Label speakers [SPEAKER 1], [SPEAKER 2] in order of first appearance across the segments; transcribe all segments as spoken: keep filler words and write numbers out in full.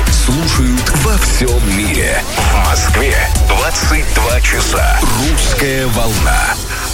[SPEAKER 1] слушают во всем мире. В Москве двадцать два часа. Русская волна.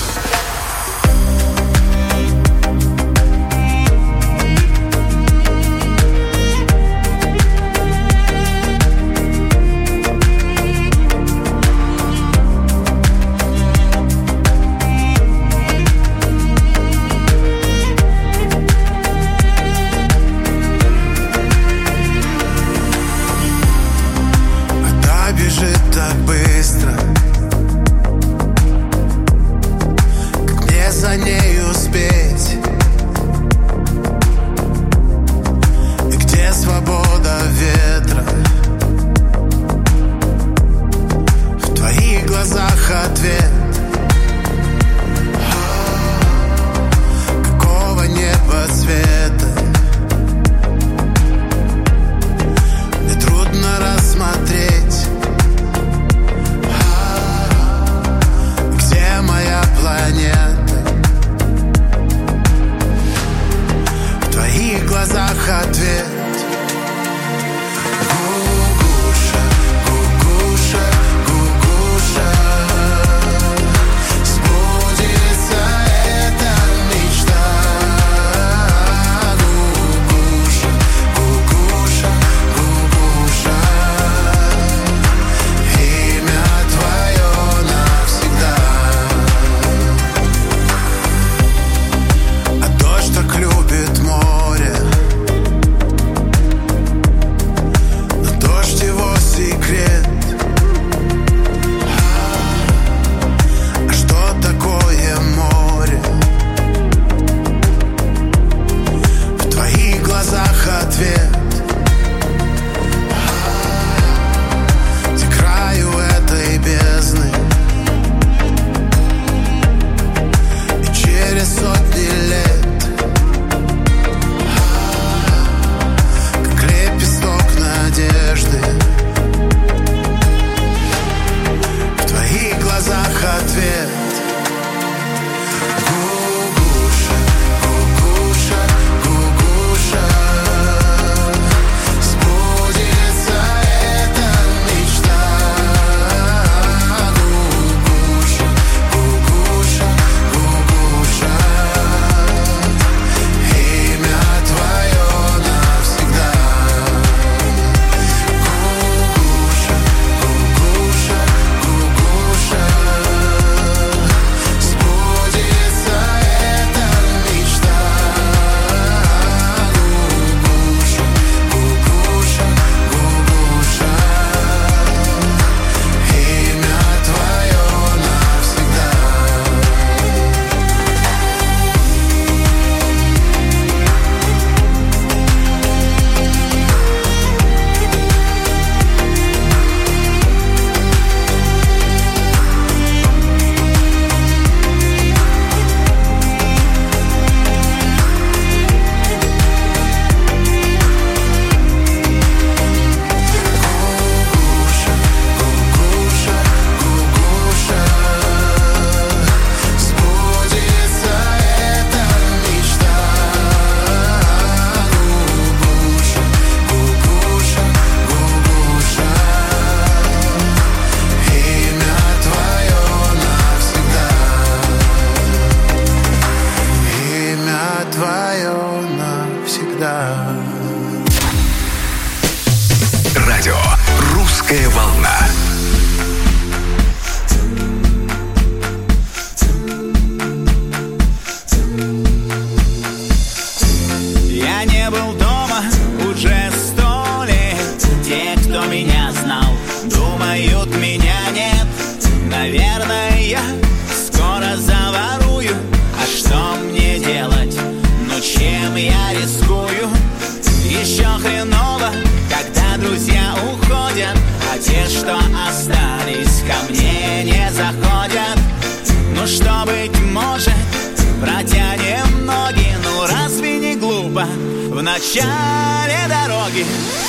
[SPEAKER 2] В начале дороги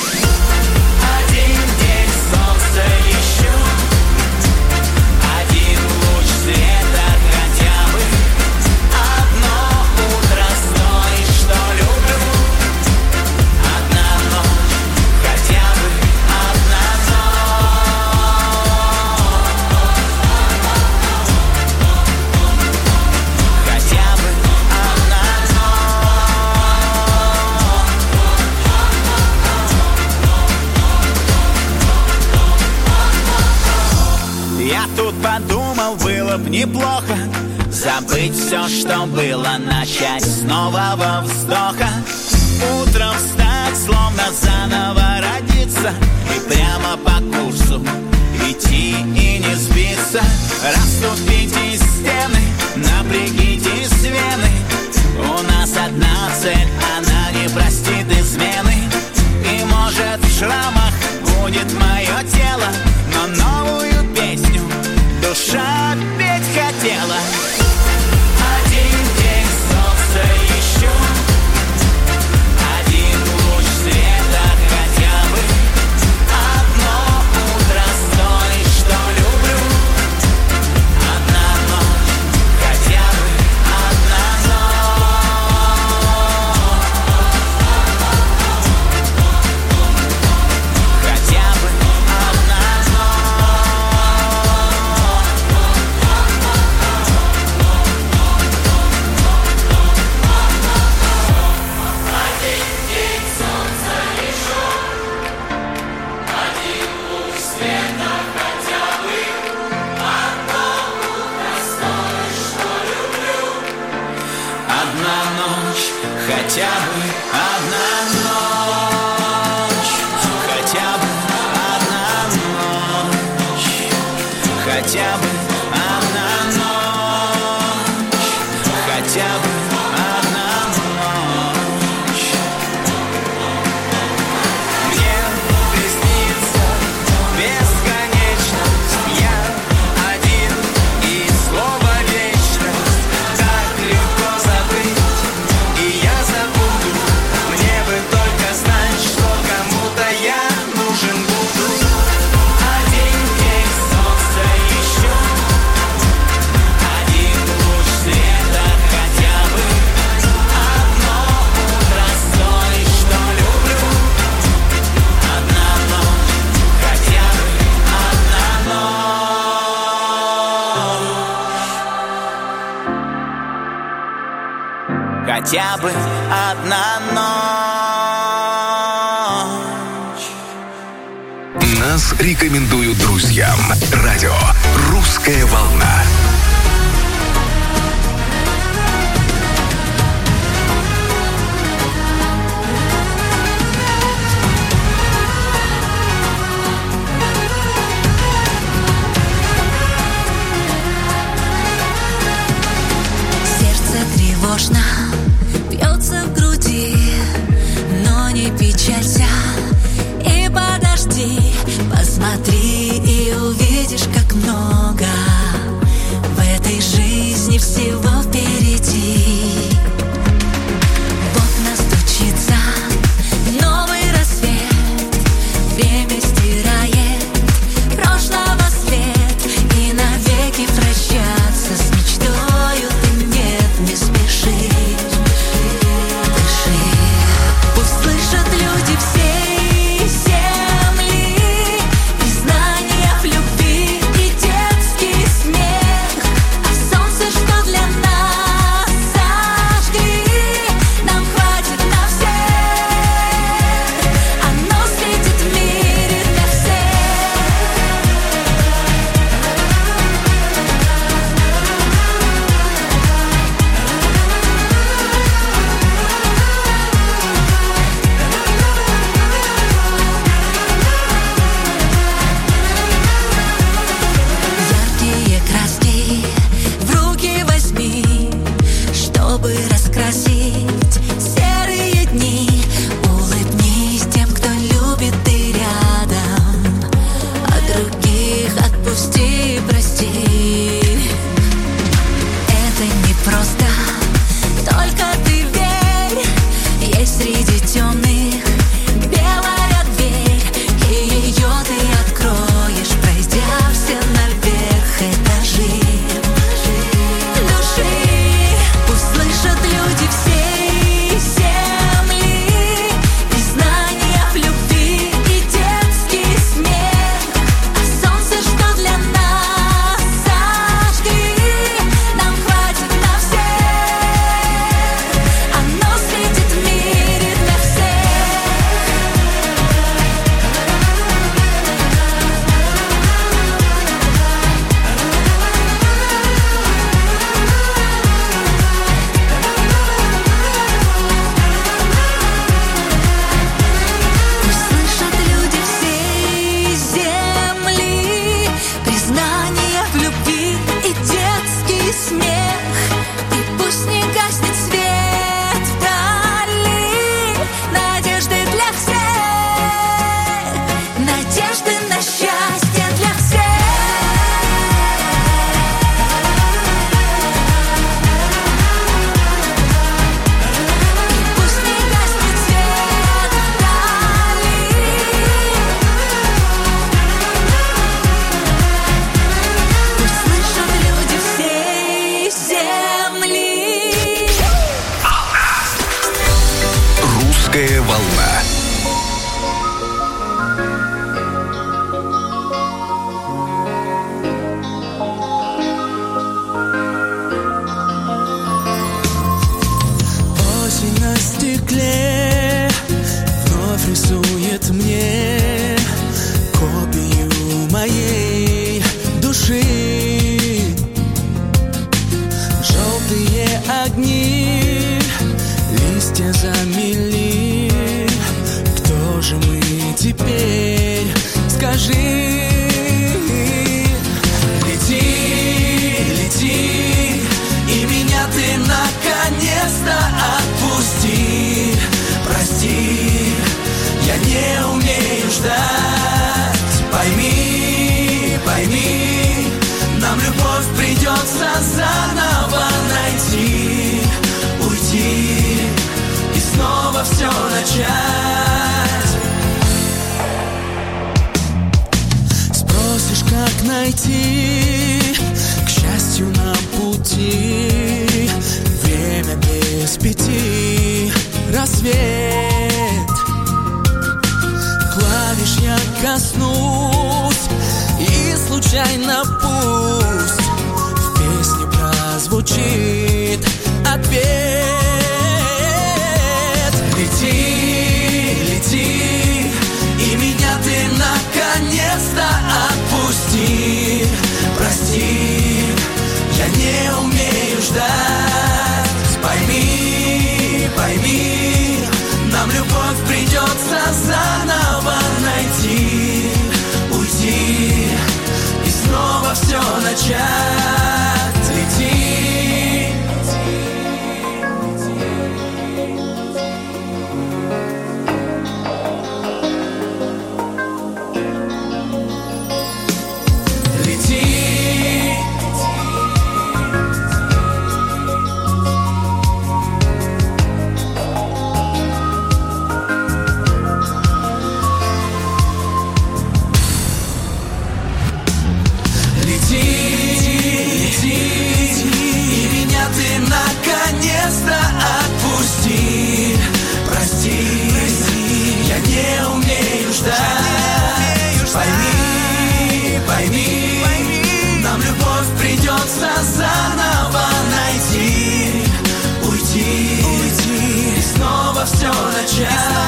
[SPEAKER 3] один день солнца еще, один луч света хотя бы, одно утро с той, что люблю, одна ночь хотя бы.
[SPEAKER 2] неплохо забыть все, что было, начать с нового вздоха. Утром встать, словно заново родиться, и прямо по курсу идти и не сбиться. Расступитесь стены, напрягитесь вены. У нас одна цель, она не простит измены. И может в шрамах будет мое тело, но новую песню душа петь хотела. Один день солнца еще, один луч света хотя бы, одно утро с той, что люблю, одна ночь, хотя бы одна ночь, хотя бы одна хотя бы одна ночь, хотя бы одна ночь, хотя бы одна ночь, хотя бы одна ночь. Мне приснится бесконечность, я один и слово вечность. Так легко забыть, и я забуду. Мне бы только знать, что кому-то я нужен буду. Один день солнца еще, один луч света хотя бы, одно утро с той, что люблю, одна ночь, хотя бы одна ночь, хотя бы одна ночь.
[SPEAKER 1] Нас рекомендуют друзьям. Радио «Русская волна».
[SPEAKER 4] Сердце тревожно бьется в груди, но не печалься и подожди. Посмотри и увидишь, как много в этой жизни всего впереди. В окна стучится новый рассвет, время стирает прошлого след, и навеки прощаться с мечтою ты нет, не спеши.
[SPEAKER 1] Русская волна.
[SPEAKER 2] Осень на стекле вновь рисует мне копию моей души. Желтые огни, листья замели. Кто же мы теперь? Скажи. Лети, лети, и меня ты наконец-то отпусти. Прости, я не умею ждать. Пойми, пойми, нам любовь придется заново найти. Уйти и снова все начать. Спросишь, как найти к счастью на пути. Время без пяти, рассвет. Клавиш я коснусь, и случайно пусть в песне прозвучит ответ. Лети, лети, и меня ты наконец-то отпусти. Прости, я не умею ждать. Пойми, пойми, нам любовь придется заново найти. Уйти и снова все начать. Лети. Заново найти, уйти, уйти и снова все начать.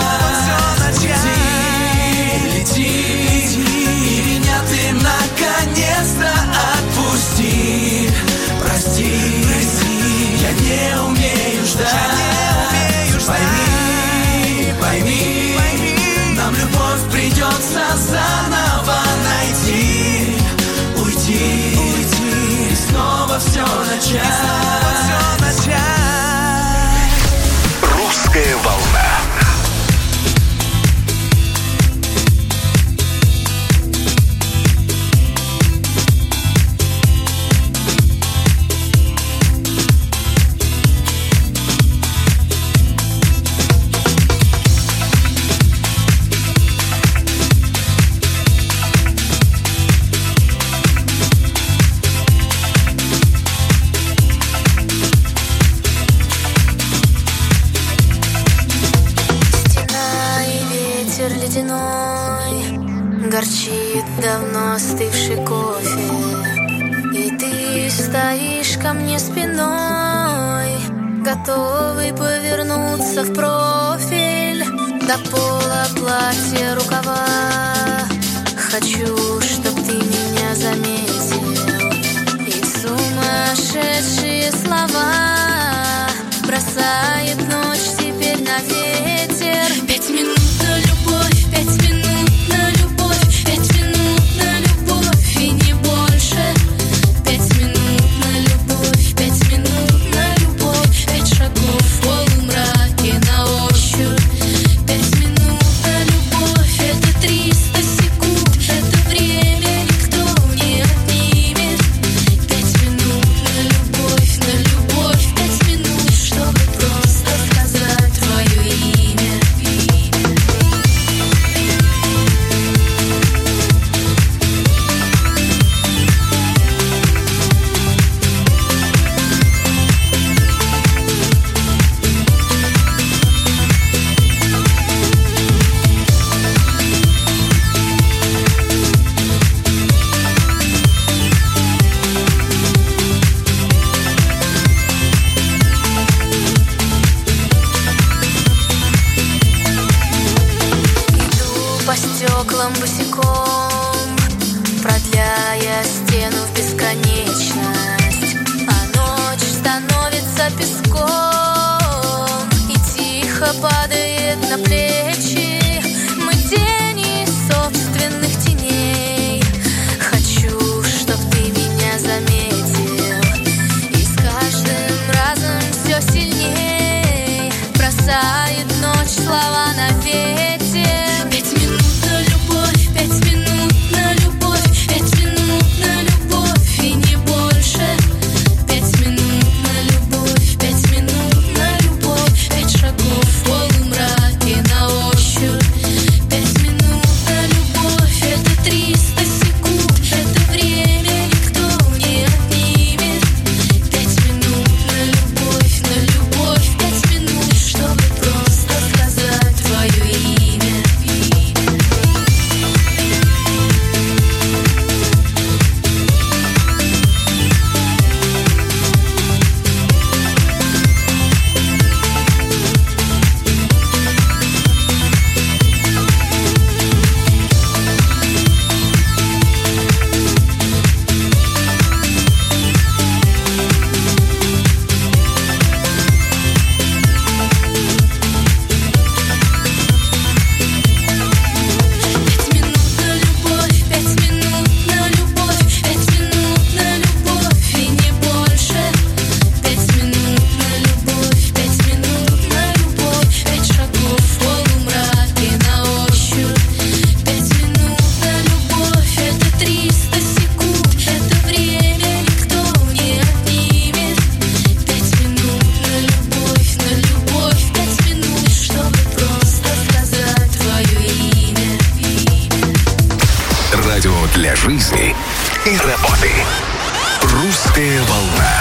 [SPEAKER 2] Лети, лети, и меня ты наконец-то отпусти. Прости, прости, я не умею ждать. Пойми, пойми, пойми, нам любовь придется заново найти. Уйти, уйти и снова все начать.
[SPEAKER 1] Русская волна.
[SPEAKER 4] Горчит давно остывший кофе, и ты стоишь ко мне спиной, готовый повернуться в профиль. До пола платья рукава. Хочу, чтоб ты меня заметил. И сумасшедшие слова бросает ночь теперь на ветер. Пять минут на любовь, пять минут на любовь, пять минут на любовь и не больше. Пять минут на любовь, пять минут на любовь, пять шагов в полумраке на ощупь. Пять минут на любовь — это триста секунд, это время никто не отнимет. Пять минут на любовь, на любовь, пять минут, чтобы просто полом босиком, продляя стену в бесконечность. А ночь становится песком и тихо падает на плечи. Мы тени собственных теней. Хочу, чтоб ты меня заметил, и с каждым разом все сильней бросает ночь слова на ветер. Пять минут на любовь, пять минут на любовь, пять минут на любовь и не больше. Пять минут на любовь, пять минут на любовь, пять шагов в полумраке на ощупь. Пять минут на любовь, это триста секунд, это время никто не отнимет. Пять минут на любовь, на любовь, пять минут, чтобы просто сказать твое имя. Пять минут на любовь, пять минут на любовь, пять минут на любовь и не больше. Пять минут на любовь, пять минут на любовь, пять шагов в полумраке на ощупь. Пять минут на любовь, это триста секунд, это время никто не отнимет. Пять минут на любовь, на любовь, пять минут, чтобы просто сказать твое имя.
[SPEAKER 1] Радио для жизни и работы. Русская волна.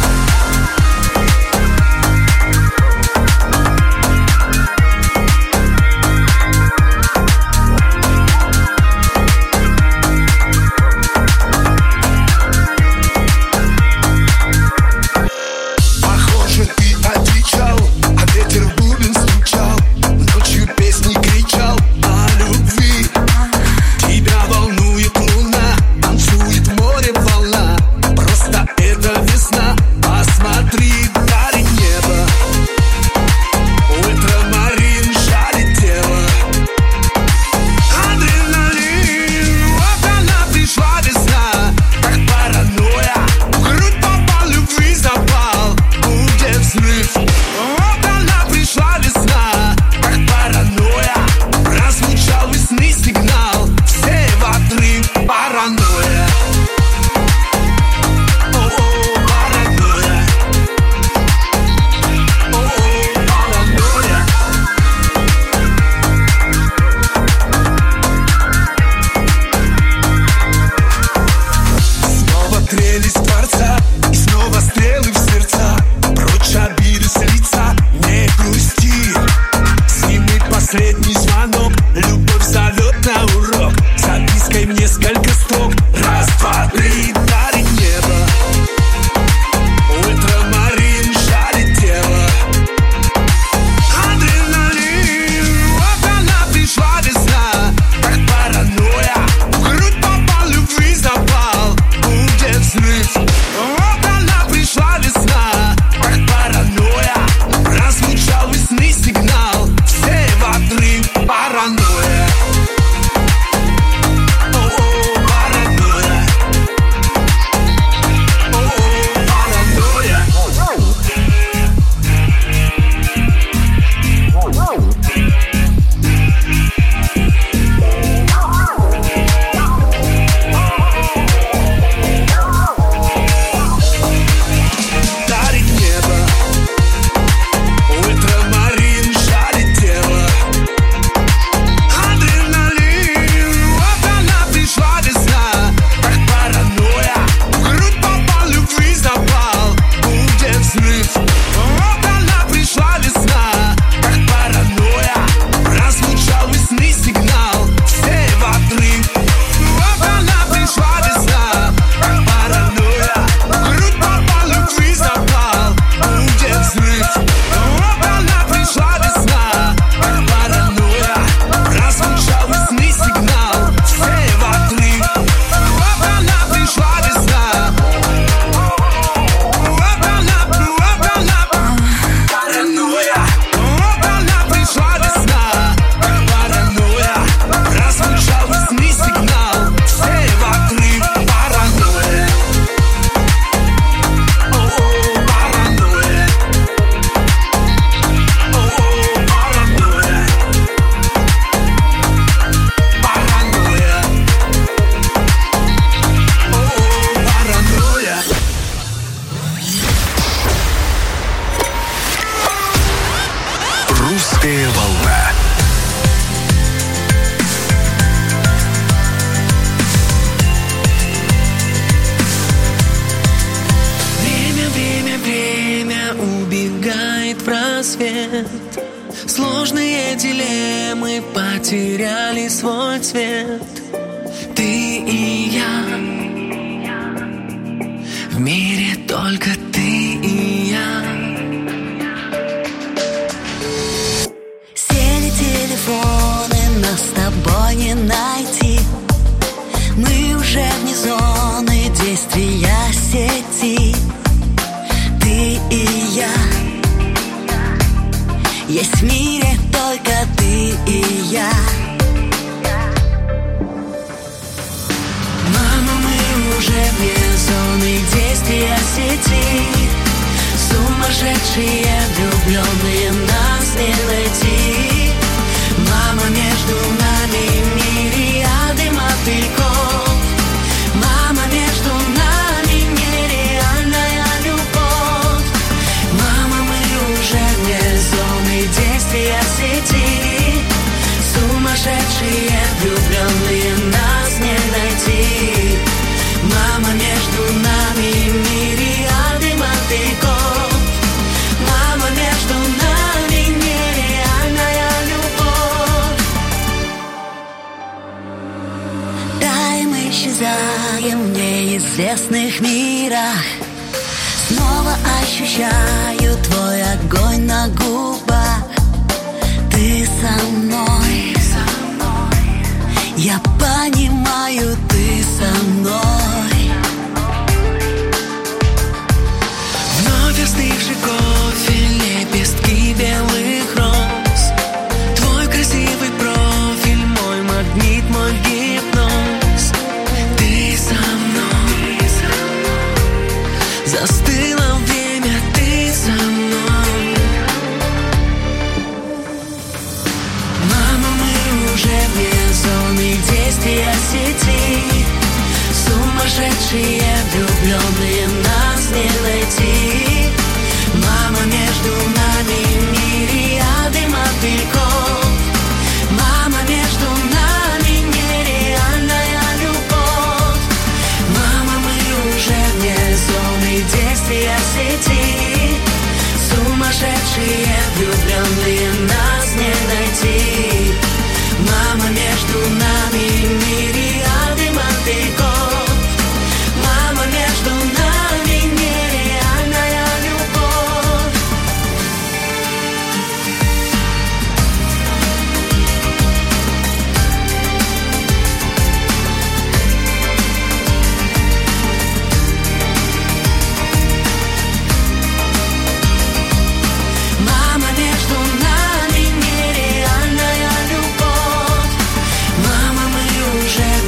[SPEAKER 5] Похоже, ты отвечал, а ветер в бубен стучал, ночью песни кричал о любви. Тебя волнует луна, танцует море волна, просто это весна.
[SPEAKER 1] Русская волна.
[SPEAKER 2] Время, время, время убегает в просвет. Сложные дилеммы потеряли свой цвет. Ты и я, в мире только ты и я.
[SPEAKER 6] Сели телефоны, нас с тобой не найти. Мы уже вне зоны действия сети. Ты и я, есть в мире только ты и я.
[SPEAKER 2] Мама, мы уже вне зоны действия сети. Сумасшедшие влюбленные, нас не найти. Мама, между нами мириады мотыльков. Мама, между нами нереальная любовь. Мама, мы уже вне зоны действия сети. Сумасшедшие влюбленные, нас не найти. Мама, между нами мириады мотыльков. Мама, между нами нереальная любовь.
[SPEAKER 6] Дай мы исчезаем в неизвестных мирах. Снова ощущаю твой огонь на губах. Ты со мной, я понимаю, ты со мной.
[SPEAKER 2] Вновь остывший кофе, лепестки белых роз. Твой красивый профиль, мой магнит, мой гипноз. Ты со мной, застыло время, ты со мной. Мама, мы уже вне зоны действия сети. Сумасшедшие влюбленные, нас не найти. Мама, между нами мириады мотыльков. Мама, между нами нереальная любовь. Мама, мы уже вне зоны действия сети. Сумасшедшие влюбленные, нас не найти. Мама, между нами мириады мотыльков. Мама, между нами нереальная любовь. Мама, между нами нереальная любовь. Мама, мы уже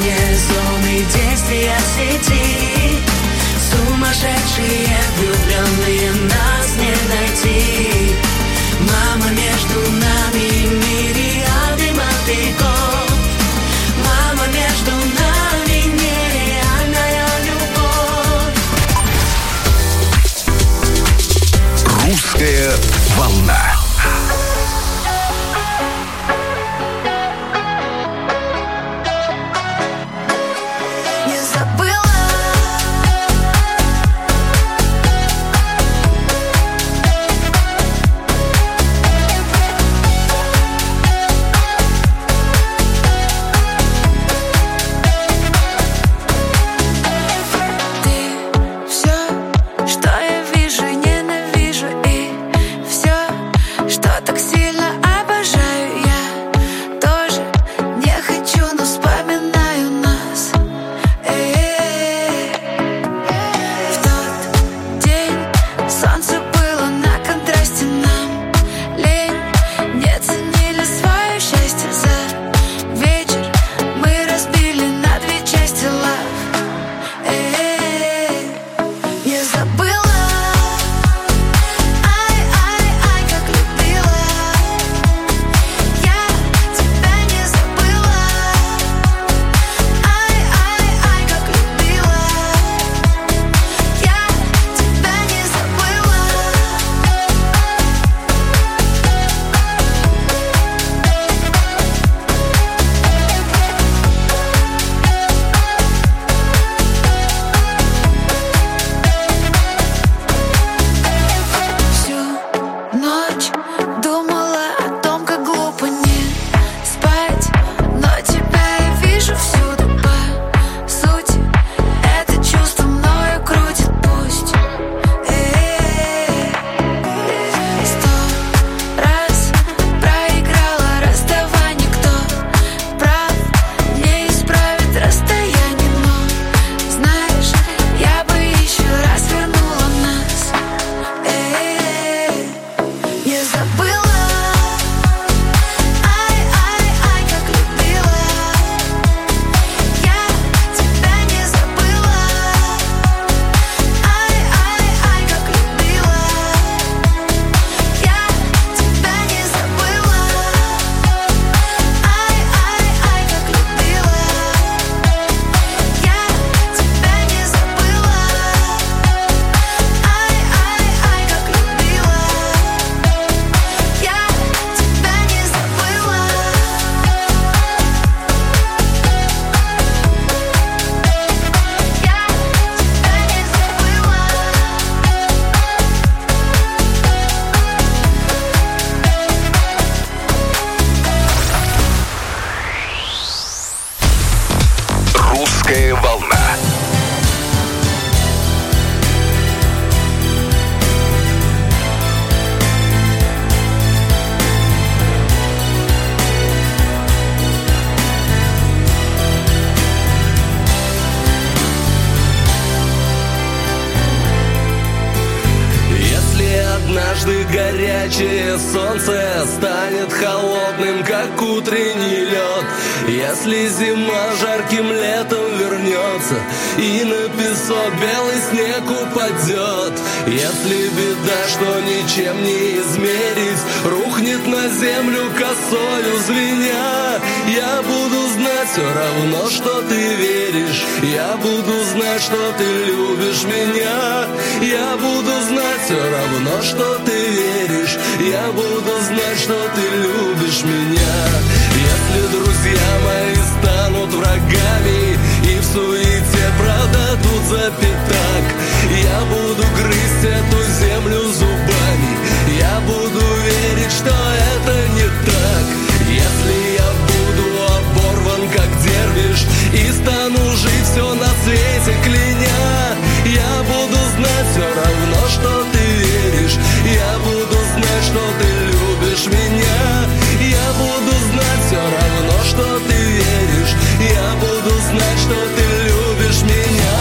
[SPEAKER 7] солнце станет холодным, как утренний лед. Если зима жарким летом вернется и на песок белый снег упадет, если беда, что ничем не измерить, рухнет на землю косою звеня, я буду знать все равно, что ты веришь, я буду знать, что ты любишь меня, я буду знать все равно, что ты веришь, я буду знать, что ты любишь меня. Если друзья мои станут врагами и в суете продадут за пятак, я буду грызть эту землю зубами, я буду верить, что это не так. Если я буду оборван, как дервиш, и стану жить все на свете кляня, я буду знать все равно, что ты веришь, я буду знать, что ты любишь меня, я буду знать все равно, что ты веришь, я буду знать, что ты любишь меня.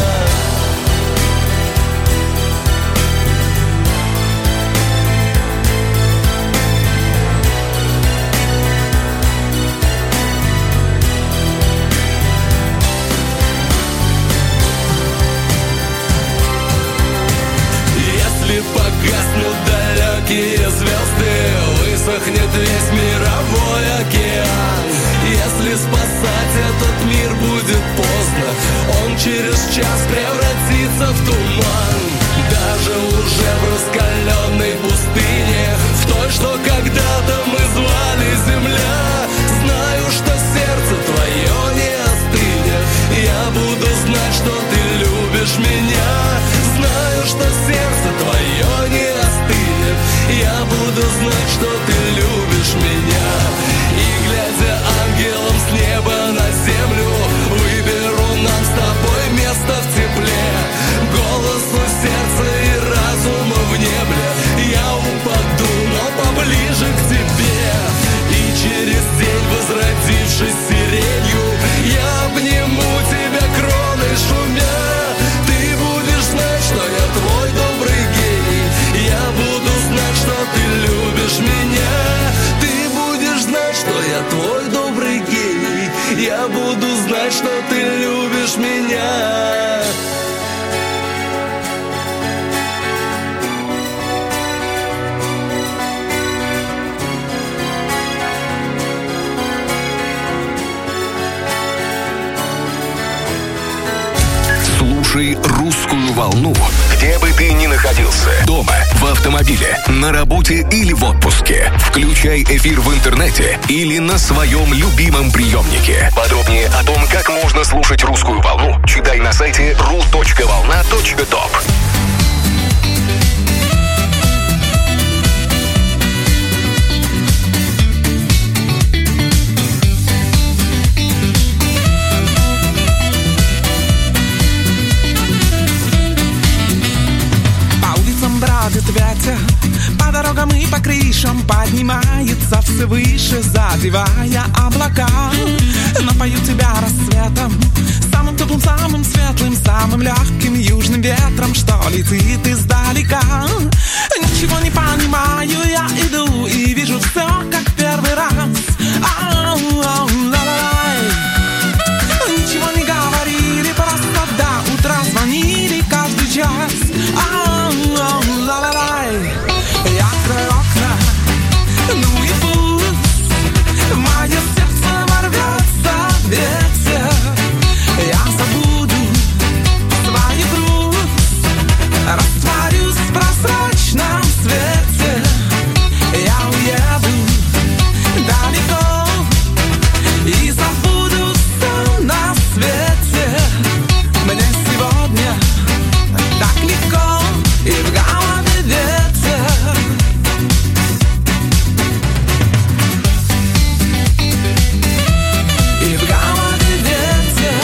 [SPEAKER 7] Погаснут далекие звезды, высохнет весь мировой океан. Если спасать этот мир будет поздно, он через час превратится в туман. Даже уже в раскаленной пустыне, в той, что когда-то мы звали земля, знаю, что сердце твое не остынет, я буду знать, что ты любишь меня, знаю, что сердце твое не остынет, я буду знать, что ты любишь меня. И глядя ангелом с неба на землю, выберу нам с тобой место в тепле, голосу сердца и разума в небе, я упаду, но поближе к тебе. И через день, возродившись сиренью, я обниму тебя кроной шумя. Ты будешь знать, что я твой добрый гений, я буду знать, что ты любишь меня. Ты будешь знать, что я твой добрый гений, я буду знать, что ты любишь меня.
[SPEAKER 1] Слушай «Русскую волну», где бы ты ни находился. Дома, в автомобиле, на работе или в отпуске. Включай эфир в интернете или на своем любимом приемнике. Подробнее о том, как можно слушать «Русскую волну», читай на сайте ру точка волна точка топ.
[SPEAKER 8] Бродит ветер, по дорогам и по крышам поднимается все выше, задевая облака. Напою тебя рассветом, самым теплым, самым светлым, самым легким южным ветром, что летит издалека. Ничего не понимаю, я иду и вижу все, как первый раз. Ничего не говорили, просто до утра звонили каждый час. Я открою окна, ну и пусть мое сердце ворвется в ветер. Я забуду свой груз, растворюсь в прозрачном свете. Я уеду далеко и забуду все на свете. Мне сегодня так легко и в голове ветер. И в голове ветер.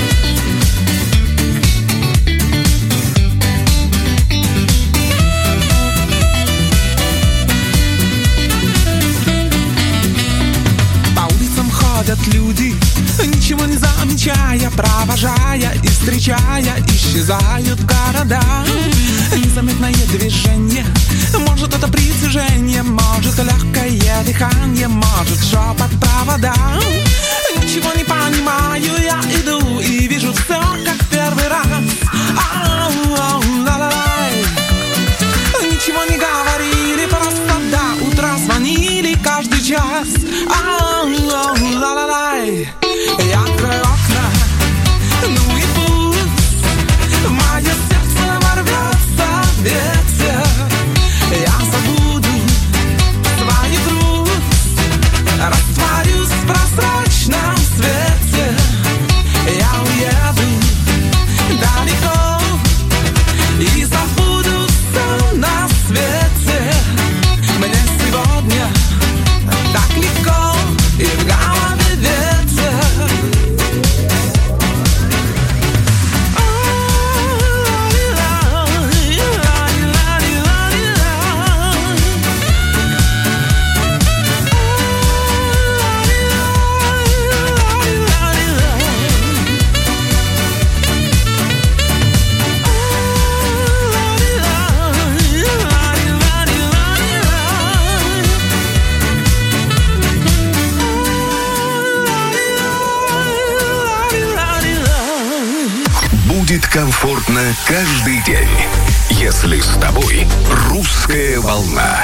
[SPEAKER 8] По улицам ходят люди, ничего не замечая, провожая и встречая, исчезают города. Незаметное движение может Может, это притяжение, может, легкое дыхание, может, шепот провода. Ничего не понимаю, я иду и вижу все, как первый раз. Ничего не говорили, просто до утра звонили каждый час. Я открою окна, ну и пусть мое сердце ворвется ветер. Я забуду свои грусть, растворюсь в прозрачном свете. Я уеду далеко и забуду все на свете. Мне сегодня так легко и в голове ветер.
[SPEAKER 1] Будет комфортно каждый день, если с тобой «Русская волна».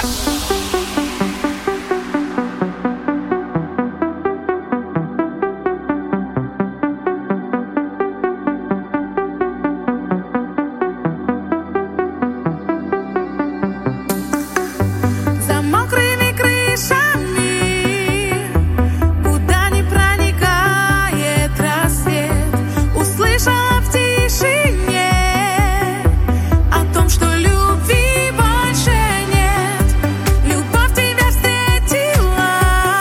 [SPEAKER 4] За мокрыми крышами, куда не проникает рассвет, услышала в тишине о том, что любви больше нет. Любовь тебя встретила,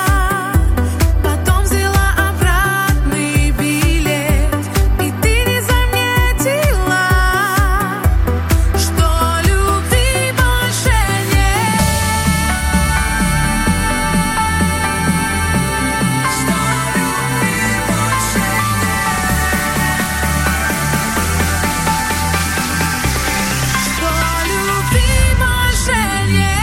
[SPEAKER 4] потом взяла обратный билет, и ты не заметила, что любви больше нет. Что любви больше Что любви больше нет.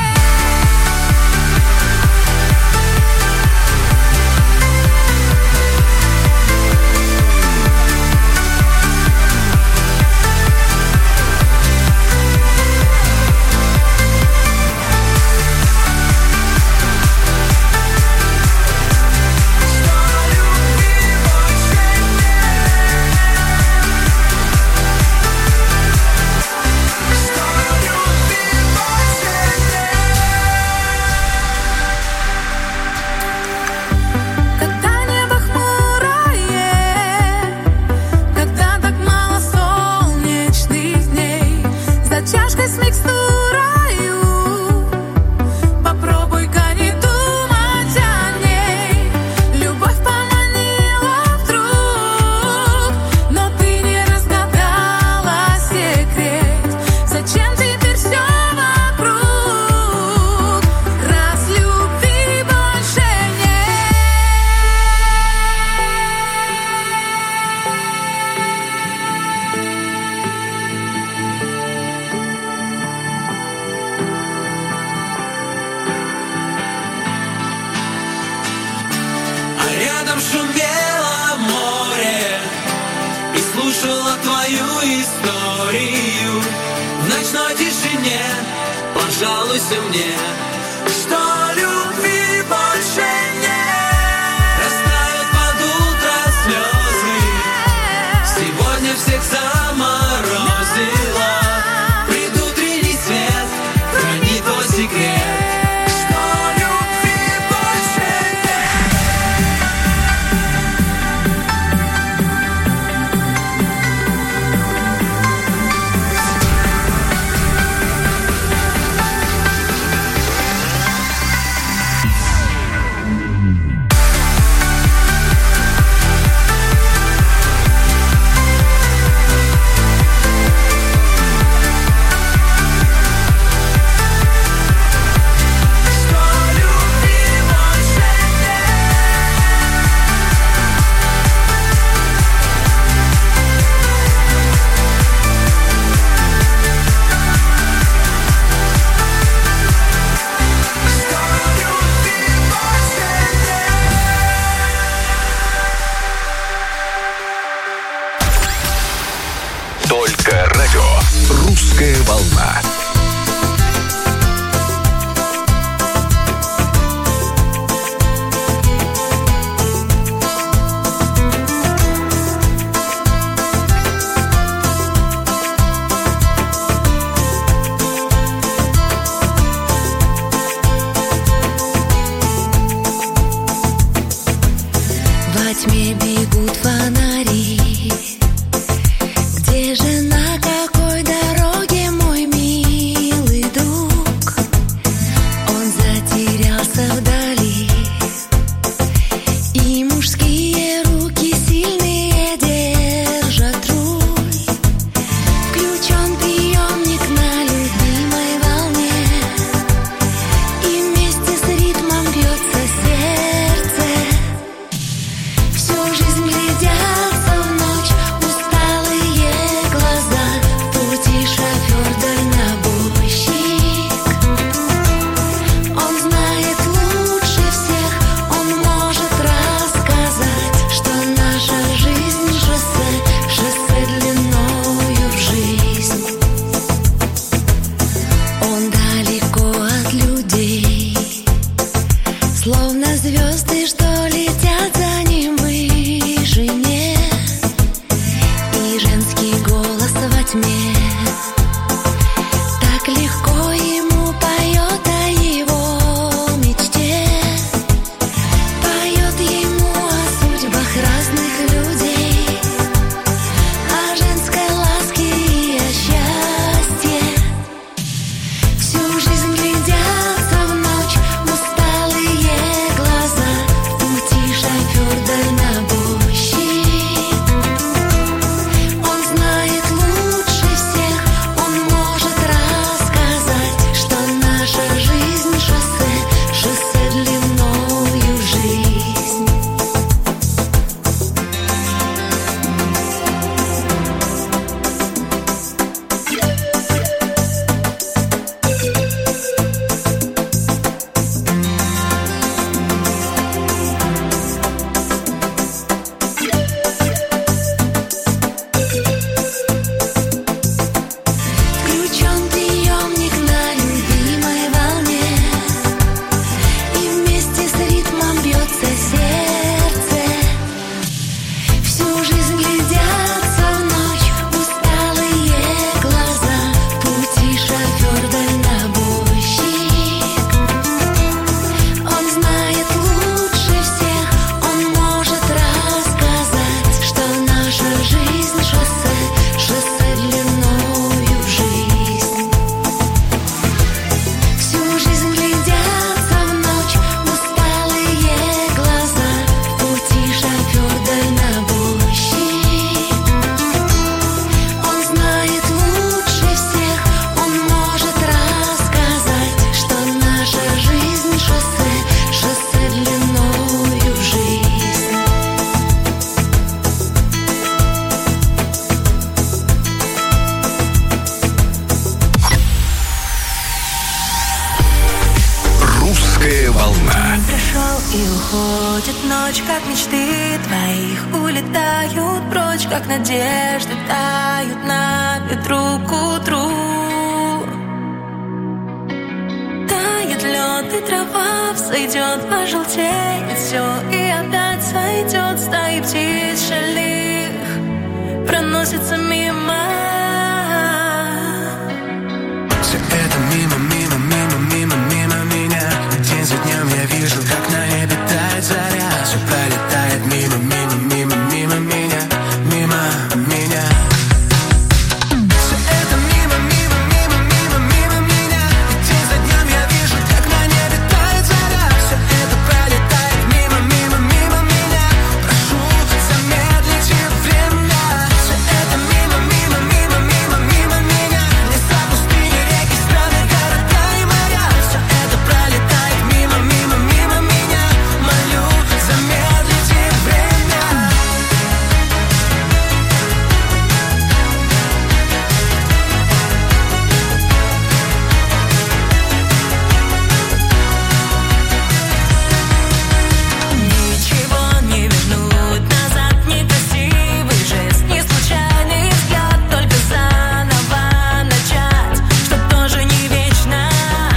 [SPEAKER 4] Когда небо хмурое, когда так мало солнечных дней, за чашкой с микстурою попробуй-ка не думать о ней. Любовь поманила вдруг, но ты не разгадала секрет. Зачем теперь все вокруг, раз любви больше нет?
[SPEAKER 3] А рядом шумело море и слушала твою историю. В ночной тишине пожалуйся мне, что любви больше нет. Растают под утро слезы, сегодня всех заморозила. Предутренний свет хранит твой секрет. Что любви больше нет.
[SPEAKER 4] Словно звезды, что летят за ним выше небес, и женский голос во тьме так легко ему поет о его мечте, поет ему о судьбах разных людей, о женской ласке и о счастье. Всю жизнь глядятся в ночь усталые глаза, в пути шофер дальнобойщик. Он знает лучше всех, он может рассказать, что наша жизнь шоссе, шоссе длиною жизнь. Включен приемник на любимой волне, и вместе с ритмом бьется сердце. Всю жизнь глядятся в ночь усталые глаза, в пути шофер дальнобойщик. Он знает лучше всех, он может рассказать, что наша жизнь шоссе, шоссе длиною жизнь. Всю жизнь глядятся в ночь усталые глаза, в пути шофер дальнобойщик. Он знает лучше всех, он может рассказать, что наша жизнь шоссе, шоссе длиною жизнь.
[SPEAKER 1] Русская волна.
[SPEAKER 9] Пришел и уходит ночь, как мечты твоих улетают прочь, как надежды тают на ветру к утру. Тает лед и трава взойдет, пожелтеет все, и опять сойдет стаи птиц шалих, проносится мимо.
[SPEAKER 5] Все это мимо, мимо, мимо, мимо, мимо меня. День за днем я вижу, как на небе тает заря. Все пролетает мимо, мимо, мимо, мимо меня, мимо меня. Все это мимо, мимо, мимо, мимо, мимо меня. День за днем я вижу, как на небе тает заря. Все это пролетает мимо, мимо, мимо меня. Прошу, замедлите время. Все это мимо, мимо, мимо, мимо, мимо меня. Леса, пустыни, реки, страны, города и моря. Все это пролетает мимо, мимо, мимо меня. Молю, замедлите время.
[SPEAKER 9] Ничего не вернуть назад, некрасивый жест, не случайный взгляд, только заново начать, что тоже не вечно.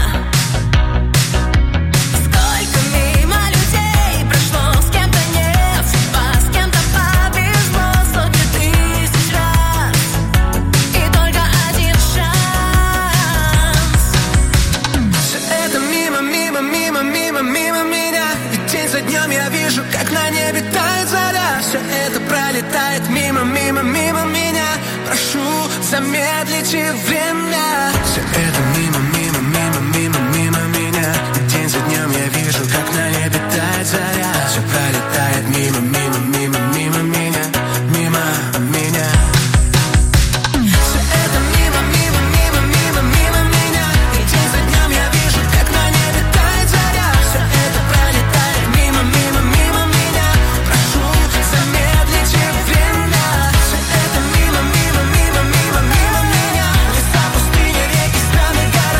[SPEAKER 9] Сколько мимо людей прошло, с кем-то нет судьба, с кем-то повезло сотни тысяч раз, и только один шанс.
[SPEAKER 5] Все это мимо, мимо, мимо, мимо, мимо меня. И день за днем я вижу, как на небе тает заря. Все это пролетает мимо, мимо, мимо меня. Прошу, замедлите время. Все это мимо, мимо, мимо, мимо, мимо меня. И день за днем я вижу, как на небе тает заря. Все пролетает мимо, мимо, мимо, мимо меня, мимо меня. Все это мимо, мимо, мимо, мимо, мимо меня. И день за днем я вижу, как на небе тает заря. Все это пролетает мимо, мимо, мимо меня. Прошу, замедлите время. Все это мимо, мимо, мимо, мимо, мимо меня. Леса, пустыни, реки, страны, города.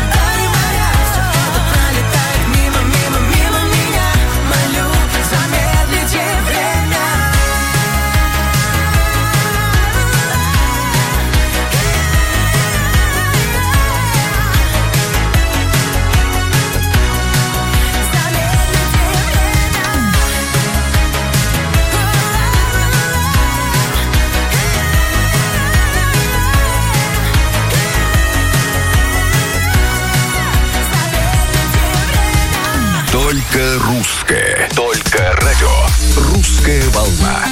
[SPEAKER 1] Только русское. Только радио. Русская волна.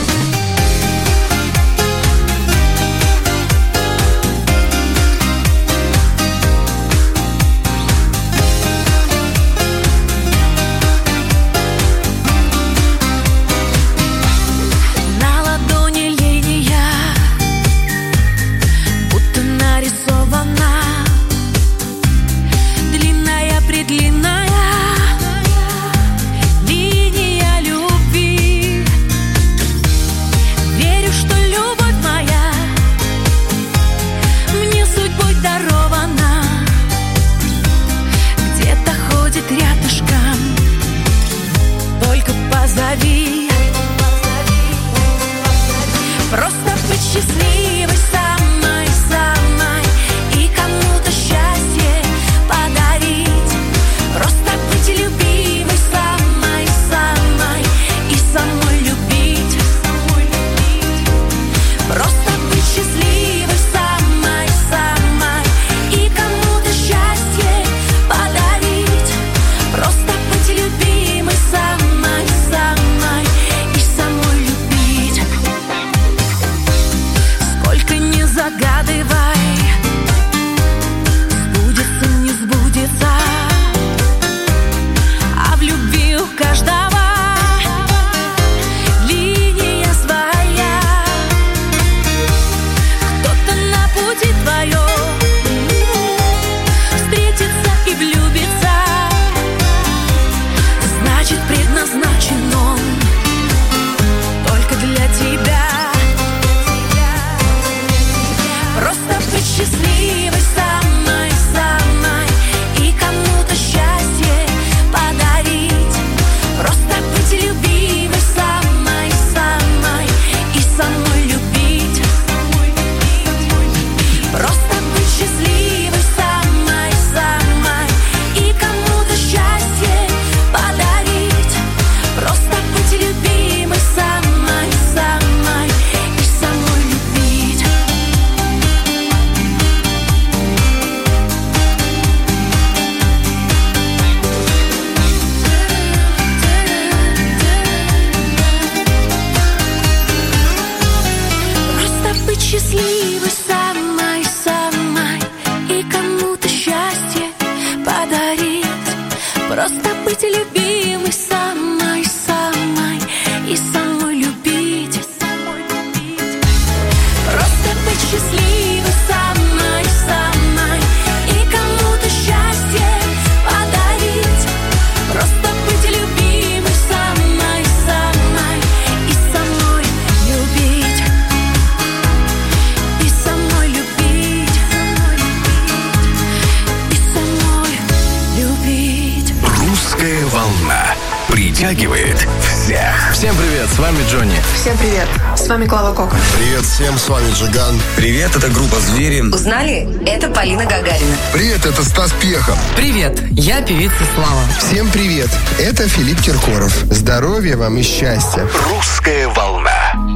[SPEAKER 1] Притягивает всех.
[SPEAKER 10] Всем привет, с вами Джонни.
[SPEAKER 11] Всем привет, с вами Клава Кока.
[SPEAKER 12] Привет всем, с вами Джиган.
[SPEAKER 10] Привет, это группа «Звери».
[SPEAKER 11] Узнали? Это Полина Гагарина.
[SPEAKER 12] Привет, это Стас Пьеха.
[SPEAKER 13] Привет, я певица Слава.
[SPEAKER 14] Всем привет, это Филипп Киркоров. Здоровья вам и счастья.
[SPEAKER 1] Русская волна.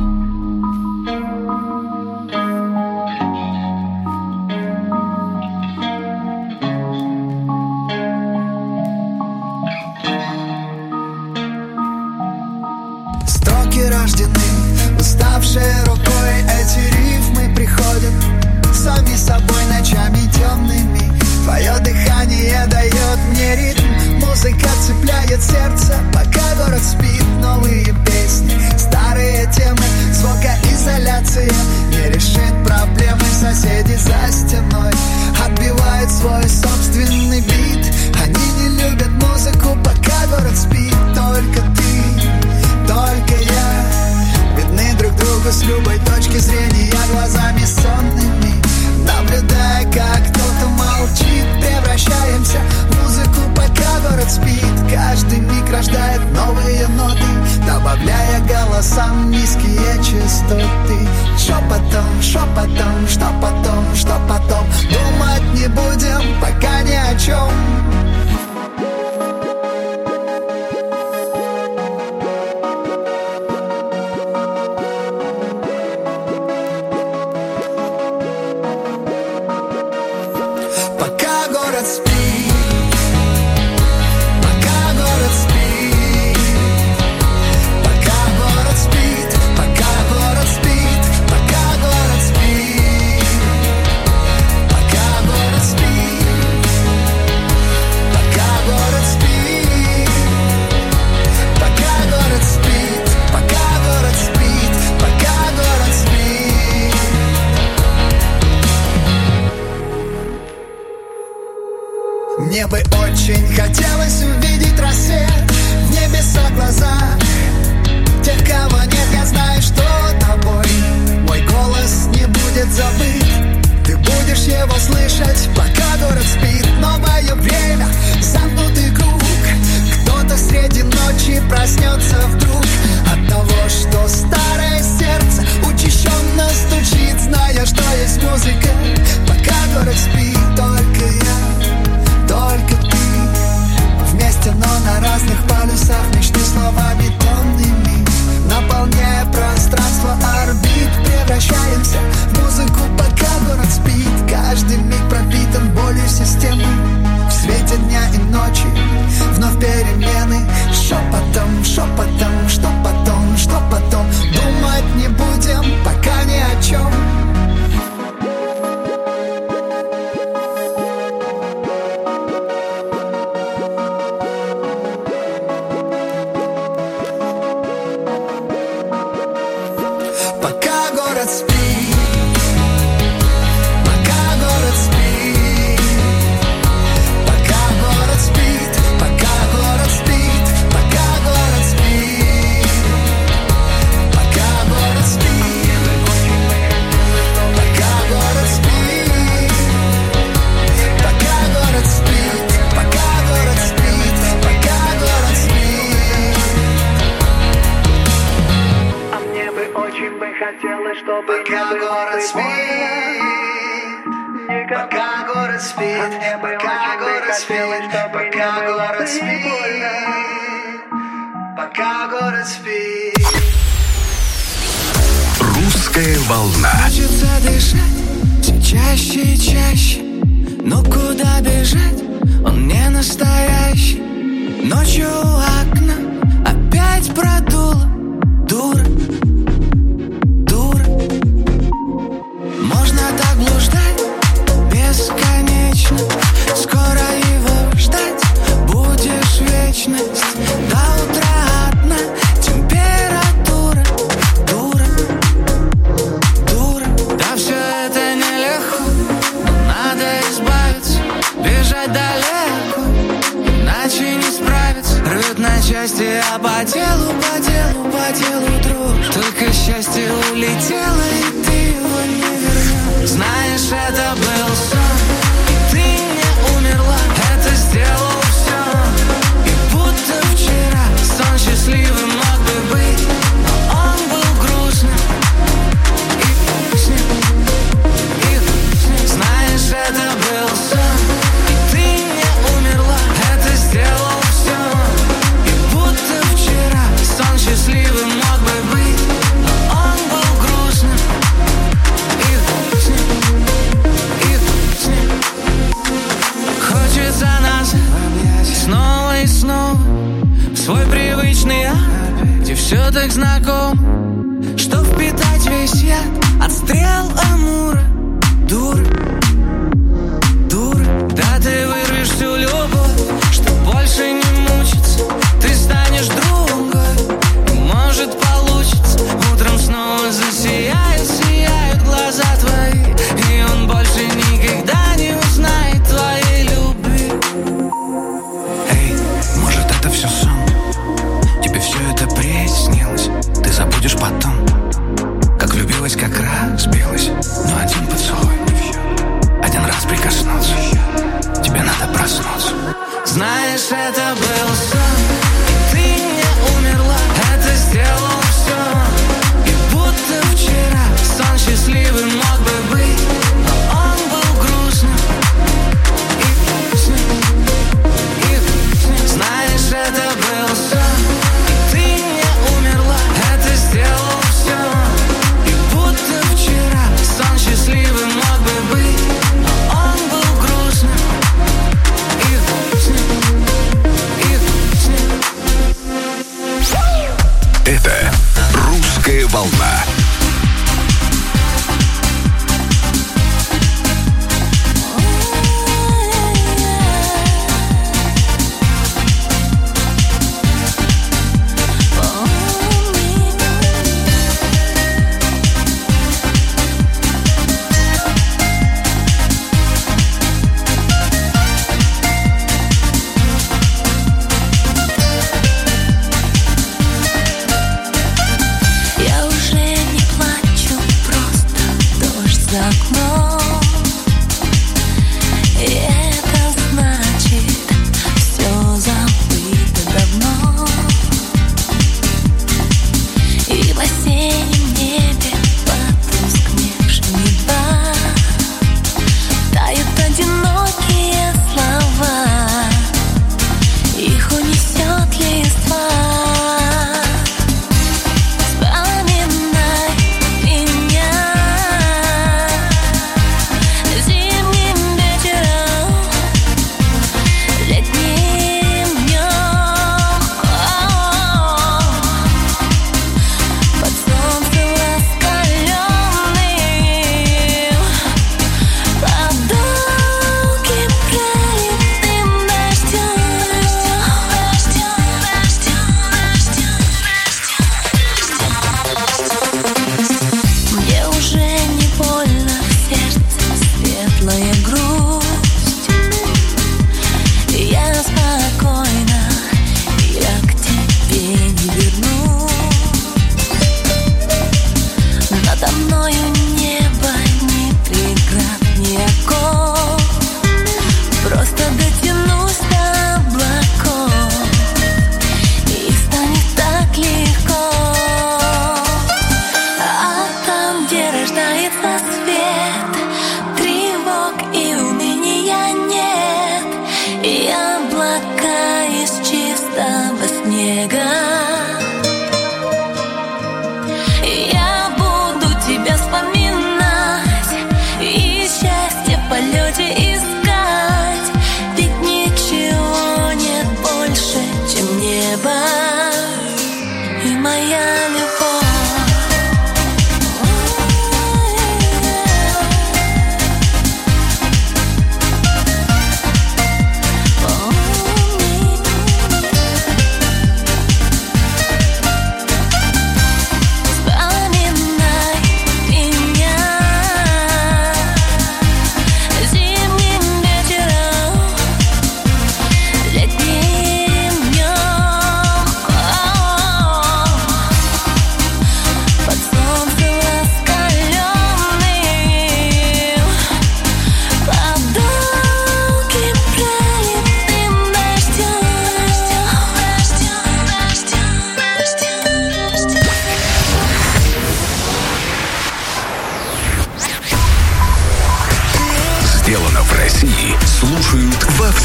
[SPEAKER 15] Уставшей рукой эти рифмы приходят сами собой ночами темными. Твое дыхание дает мне ритм, музыка цепляет сердце, пока город спит. Новые песни, старые темы, звукоизоляция не решит проблемы. Соседи за стеной отбивают свой собственный бит. Они не любят музыку, пока город спит. Только ты, только я видны друг другу с любой точки зрения, глазами сонными, наблюдая, как кто-то молчит. Превращаемся в музыку, пока город спит. Каждый миг рождает новые ноты, добавляя голосам низкие частоты. Шепотом, шепотом, что потом, что потом, думать не будем пока ни о чем. Пока город спит, пока город спит. очень хотелось увидеть рассвет в небесах глазах тех, кого нет, я знаю, что тобой мой голос не будет забыт. Ты будешь его слышать, пока город спит. Новое время, замкнутый круг. Кто-то среди ночи проснется вдруг от того, что старое сердце учащенно стучит, зная, что есть музыка. Пока город спит, только я, только ты. Вместе, но на разных полюсах мечты словами томными, наполняя пространство орбит. Превращаемся в музыку, пока город спит. Каждый миг пропитан болью системы. В свете дня и ночи вновь перемены. Шепотом, шепотом, что потом, что потом. Думать не будем, пока ни о чем. Пока город спит, пока город спит, пока город спит, пока город спит, пока город спит, пока город спит, пока город спит, пока город спит, пока город спит, пока город спит. А мне бы очень бы хотелось, чтобы пока город спит, пока город спит, пока город спит, пока город спит, пока город спит.
[SPEAKER 1] Русская волна.
[SPEAKER 5] Хочется дышать все чаще и чаще, но куда бежать? Он не настоящий. Ночью у окна опять продуло. Дура, дура. Можно так блуждать бесконечно. Скоро его ждать будешь вечность. До утра одна температура. Дура, дура. Да все это нелегко, но надо избавиться. Бежать далеко, иначе не справиться. Рвет на части, а по телу, по телу, по телу дрожь. Только счастье улетело, и ты его не вернешь. Знаешь, это был сон, и ты не умерла. Это сделал все, и будто вчера. Сон счастливым мог бы быть, но он был грустным. И грустным, и грустным. Знаешь, это был сон, и ты не умерла. Это сделал все, и будто вчера. Сон счастливым мог бы быть, но он был грустным. И грустным, и грустным. Хочется назад, снова и снова, в свой привычный ад, где все так знакомо, что впитать весь яд от стрел Амура. Дура, дура. Да ты вырвешь всю любовь, чтоб больше не мучиться. Ты станешь другой, и может получится. Утром снова засияет, сияют глаза твои, и он больше никогда не узнает твоей любви. Эй, может это все сон? Тебе все это приснилось? Ты забудешь потом, как влюбилась, как разбилась. Но один поцелуй, один раз прикоснуться, тебе надо проснуться. Знаешь, это был сон, и ты не умерла. Это сделал все, и будто вчера. Сон счастливым мог бы быть, но он был грустным. И грустным, и грустным. Знаешь, это был сон, и ты не умерла. Это сделал все, и будто вчера. Сон счастливым мог бы быть, но он был грустным. И грустным, и грустным.
[SPEAKER 1] Это «Русская волна».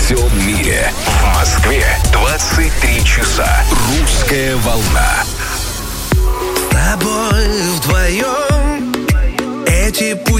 [SPEAKER 1] всем мире. В Москве двадцать три часа. Русская волна.
[SPEAKER 16] С тобой вдвоем эти пути